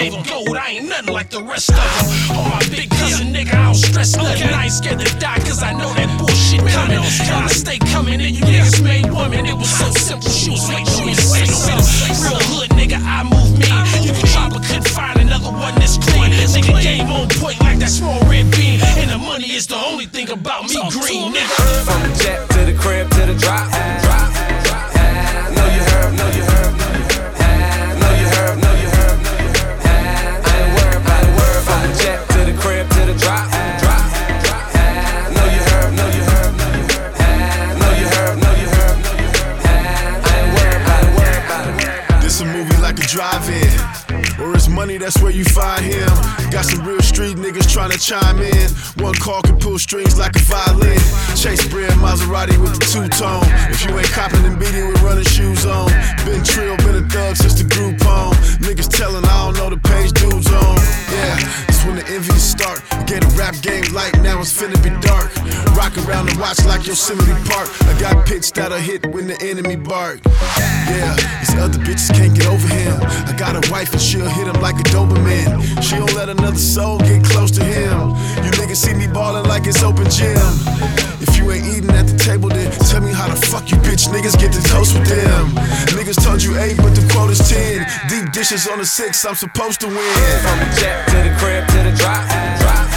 gave him gold, I ain't nothing like the rest of them. Oh, my big cousin, nigga, I don't stress nothing. I ain't scared to die, cause I know that bullshit coming. I stay coming, and you niggas made woman. It was so simple, she was waiting on me to say so. Real hood, nigga, I move me. You can try, but couldn't find another one that's clean. Nigga, game on point like that small red bean. And the money is the only thing about me green, nigga. From the jet to the crib to the drop. Know you heard, know you heard, know you heard. Know you heard, know you heard, know you heard. I ain't worried about a word. From the jet to the crib to the drop. Know you heard, know you heard, know you heard. Know you heard, know you heard, know you heard. I ain't worried about a word. This a movie like a drive-in, or it's money, that's where you find him. Got some real street niggas tryna chime in. One call can pull strings like a violin. Chase bread, Maserati with the two-tone. If you ain't copping and beating with running shoes on. Been trill, been a thug since the group home. Niggas telling I don't know the page dudes on. Yeah, it's when the envies start. Get a rap game light, now it's finna be dark. Rock around the watch like Yosemite Park. I got pitch that'll hit when the enemy bark. Yeah, these other bitches can't get over him. I got a wife and she'll hit him like a Doberman. She don't let another soul get close to him. You niggas see me ballin' like it's open gym. If you ain't eating at the table, then tell me how the fuck you bitch niggas get to toast with them. Niggas told you 8, but the quota's 10. Deep dishes on the 6, I'm supposed to win. From the jet to the crib to the drop.